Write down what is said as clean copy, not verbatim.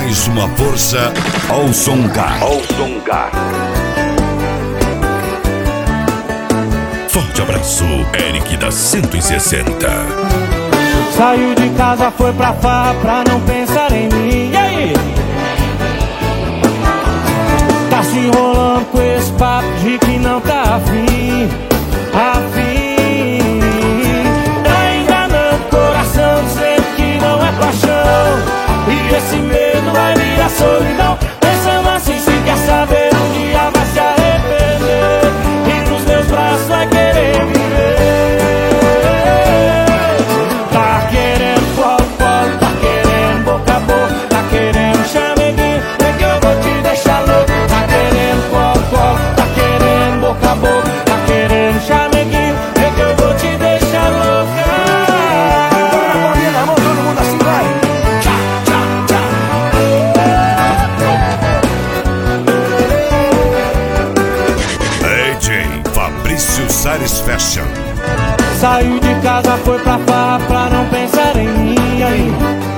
mais uma força ao Songar. Forte abraço, Eric da 160. Saiu de casa, foi pra farra pra não pensar em mim. E aí? Tá se enrolando com esse papo de que não tá afim. Tá enganando o coração, dizendo que não é paixão. E esse medo vai virar solidão. Pensando assim, se quer saber, um dia vai se arrepender. E nos meus braços vai querer viver. Tá querendo colo, tá querendo boca a boca, tá querendo chameguinho, é que eu vou te deixar louco. Tá querendo colo, tá querendo boca a boca, tá querendo chameguinho, é que eu vou te deixar louca. Agora na mão, todo mundo assim vai. Tchá, tchá, tchá. DJ Fabrício Salles Fashion. Saiu de casa, foi pra farra pra não pensar em mim. Aí